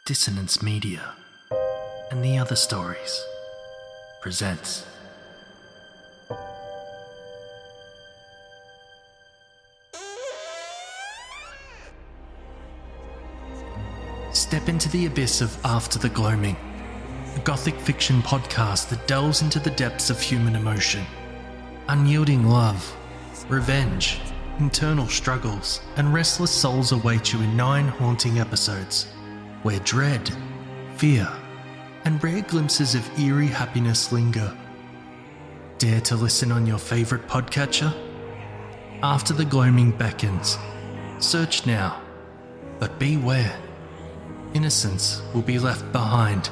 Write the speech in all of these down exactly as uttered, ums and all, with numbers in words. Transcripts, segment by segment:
Dissonance Media and the Other Stories presents Step into the abyss of After the Gloaming, a gothic fiction podcast that delves into the depths of human emotion. Unyielding love, revenge, internal struggles, and restless souls await you in nine haunting episodes, where dread, fear, and rare glimpses of eerie happiness linger. Dare to listen on your favourite podcatcher? After the Gloaming beckons. Search now, but beware. Innocence will be left behind.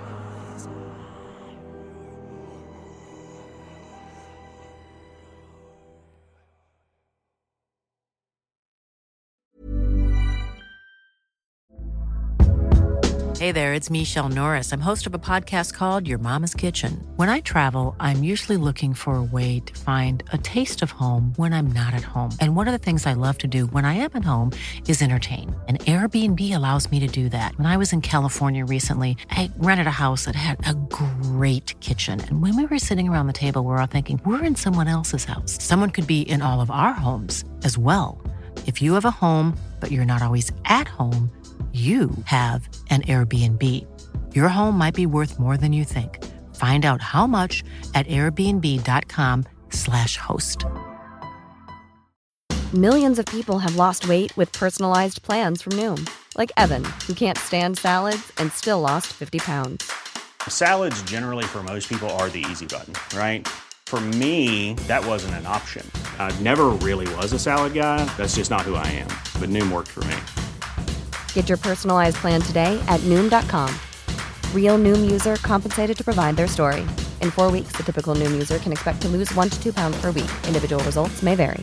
Hey there, it's Michelle Norris. I'm host of a podcast called Your Mama's Kitchen. When I travel, I'm usually looking for a way to find a taste of home when I'm not at home. And one of the things I love to do when I am at home is entertain. And Airbnb allows me to do that. When I was in California recently, I rented a house that had a great kitchen. And when we were sitting around the table, we were all thinking, we're in someone else's house. Someone could be in all of our homes as well. If you have a home, but you're not always at home, you have an Airbnb. Your home might be worth more than you think. Find out how much at airbnb.com slash host. Millions of people have lost weight with personalized plans from Noom. Like Evan, who can't stand salads and still lost fifty pounds. Salads generally for most people are the easy button, right? For me, that wasn't an option. I never really was a salad guy. That's just not who I am. But Noom worked for me. Get your personalized plan today at Noom dot com. Real Noom user compensated to provide their story. In four weeks, the typical Noom user can expect to lose one to two pounds per week. Individual results may vary.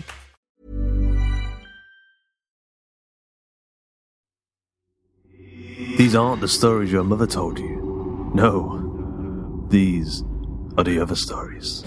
These aren't the stories your mother told you. No, these are the other stories.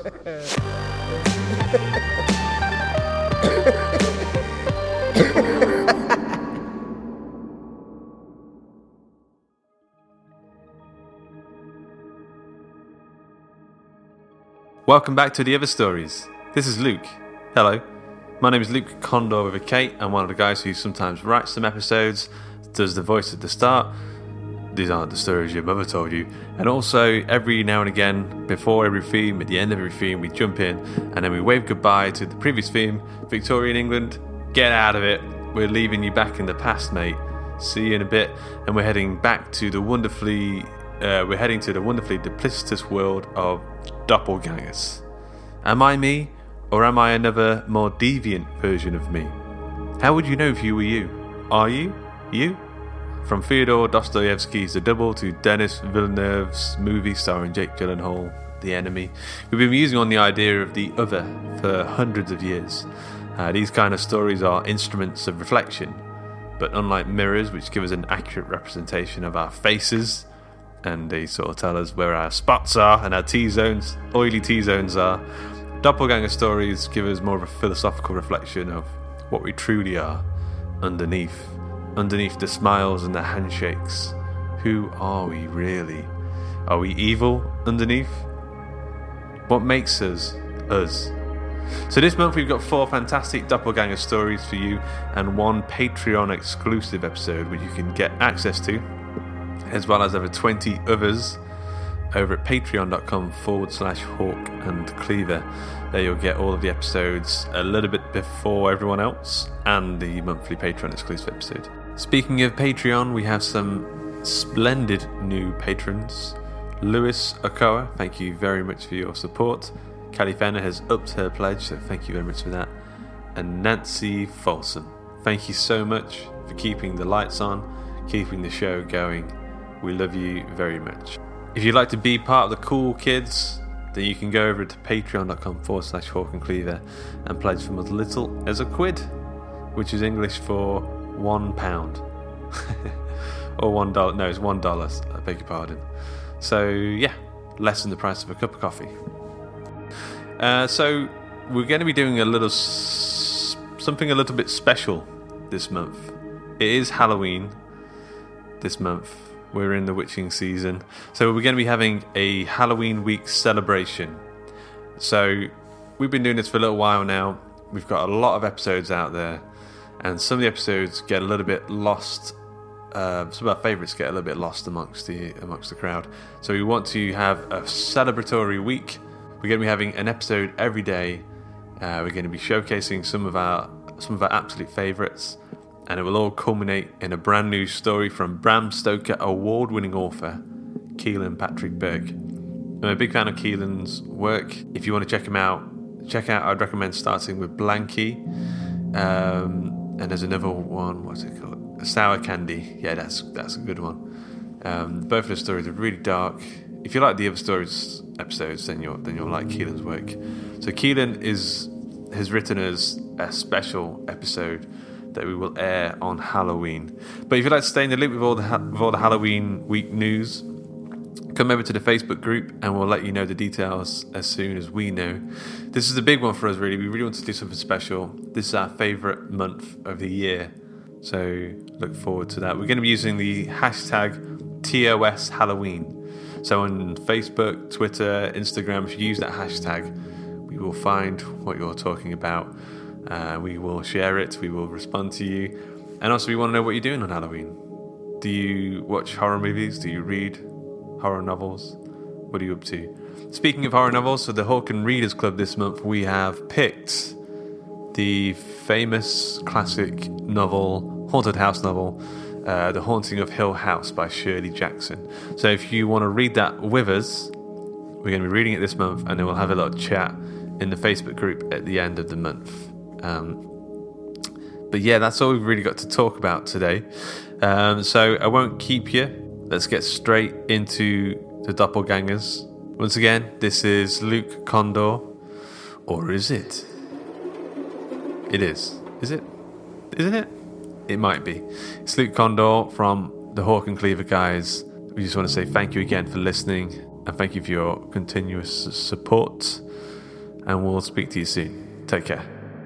Welcome back to The Other Stories. This is Luke. Hello. My name is Luke Condor with a K. I'm one of the guys who sometimes writes some episodes, does the voice at the start. These aren't the stories your mother told you. And also, every now and again, before every theme, at the end of every theme, we jump in and then we wave goodbye to the previous theme, Victorian England. Get out of it. We're leaving you back in the past, mate. See you in a bit. And we're heading back to the wonderfully... Uh, we're heading to the wonderfully duplicitous world of doppelgangers. Am I me, or am I another, more deviant version of me? How would you know if you were you? Are you? You? From Fyodor Dostoevsky's The Double to Denis Villeneuve's movie starring Jake Gyllenhaal, The Enemy, we've been musing on the idea of the other for hundreds of years. Uh, these kind of stories are instruments of reflection, but unlike mirrors, which give us an accurate representation of our faces, and they sort of tell us where our spots are and our T-zones, oily T-zones are, doppelganger stories give us more of a philosophical reflection of what we truly are underneath. Underneath the smiles and the handshakes. Who are we really? Are we evil underneath? What makes us us? So this month we've got four fantastic doppelganger stories for you and one Patreon exclusive episode which you can get access to, as well as over twenty others over at patreon.com forward slash hawk and cleaver. There you'll get all of the episodes a little bit before everyone else and the monthly Patreon exclusive episode. Speaking of Patreon, we have some splendid new patrons. Lewis Okoa, thank you very much for your support. Callie Fenner has upped her pledge, so thank you very much for that. And Nancy Folsom, thank you so much for keeping the lights on, keeping the show going. We love you very much. If you'd like to be part of the cool kids, then you can go over to patreon.com forward slash hawk and cleaver and pledge from as little as a quid, which is English for one pound. Or one dollar. No, it's one dollar. I beg your pardon. So, yeah, less than the price of a cup of coffee. Uh, so, we're going to be doing a little s- something a little bit special this month. It is Halloween. this month. We're in the witching season. So we're going to be having a Halloween week celebration. So we've been doing this for a little while now. We've got a lot of episodes out there, and some of the episodes get a little bit lost. Uh, some of our favourites get a little bit lost amongst the amongst the crowd. So we want to have a celebratory week. We're going to be having an episode every day. Uh, we're going to be showcasing some of our some of our absolute favourites, and it will all culminate in a brand new story from Bram Stoker award-winning author Keelan Patrick Burke. I'm a big fan of Keelan's work. If you want to check him out, check out. I'd recommend starting with Blanky, um, and there's another one. What's it called? Sour Candy. Yeah, that's that's a good one. Um, both of the stories are really dark. If you like the other stories episodes, then you'll then you'll like Keelan's work. So Keelan is has written us a special episode that we will air on Halloween. But if you'd like to stay in the loop with all the with all the Halloween week news, come over to the Facebook group and we'll let you know the details as soon as we know. This is a big one for us, really. We really want to do something special. This is our favourite month of the year, so look forward to that. We're going to be using the hashtag T O S Halloween. So on Facebook, Twitter, Instagram, if you use that hashtag, we will find what you're talking about. Uh, we will share it. We will respond to you. And also we want to know what you're doing on Halloween. Do you watch horror movies? Do you read horror novels? What are you up to? Speaking of horror novels, so the Hawken Readers Club this month, we have picked the famous classic novel, haunted house novel, uh, The Haunting of Hill House by Shirley Jackson. So if you want to read that with us, we're going to be reading it this month, and then we'll have a little chat in the Facebook group at the end of the month. Um, but yeah, that's all we've really got to talk about today. Um, so I won't keep you. Let's get straight into the doppelgangers. Once again, this is Luke Condor. Or is it? It is. Is it? Isn't it? It might be. It's Luke Condor from the Hawk and Cleaver guys. We just want to say thank you again for listening, and thank you for your continuous support. And we'll speak to you soon. Take care.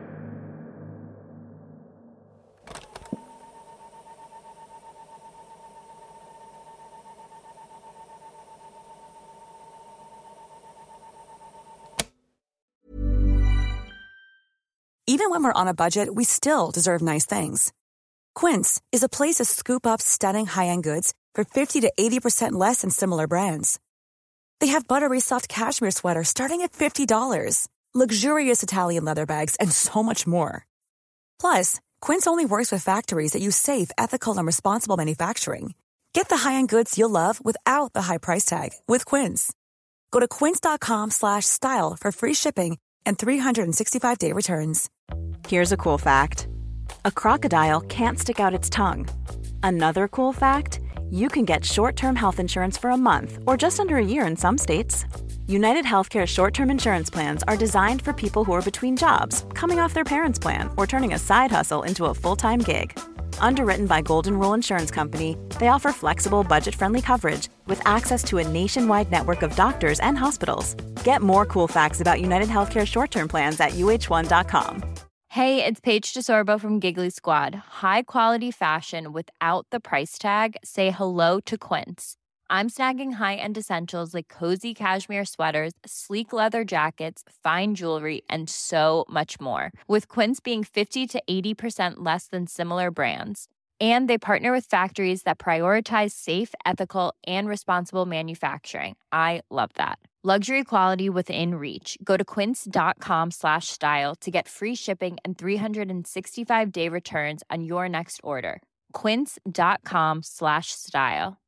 Even when we're on a budget, we still deserve nice things. Quince is a place to scoop up stunning high-end goods for fifty to eighty percent less than similar brands. They have buttery soft cashmere sweaters starting at fifty dollars, luxurious Italian leather bags, and so much more. Plus, Quince only works with factories that use safe, ethical, and responsible manufacturing. Get the high-end goods you'll love without the high price tag with Quince. Go to quince.com slash style for free shipping and three sixty-five day returns. Here's a cool fact. A crocodile can't stick out its tongue. Another cool fact, you can get short-term health insurance for a month or just under a year in some states. United Healthcare short-term insurance plans are designed for people who are between jobs, coming off their parents' plan, or turning a side hustle into a full-time gig. Underwritten by Golden Rule Insurance Company, they offer flexible, budget-friendly coverage with access to a nationwide network of doctors and hospitals. Get more cool facts about United Healthcare short-term plans at U H one dot com. Hey, it's Paige DeSorbo from Giggly Squad. High quality fashion without the price tag. Say hello to Quince. I'm snagging high-end essentials like cozy cashmere sweaters, sleek leather jackets, fine jewelry, and so much more. With Quince being fifty to eighty percent less than similar brands. And they partner with factories that prioritize safe, ethical, and responsible manufacturing. I love that. Luxury quality within reach. Go to quince.com slash style to get free shipping and three sixty-five day returns on your next order. Quince.com slash style.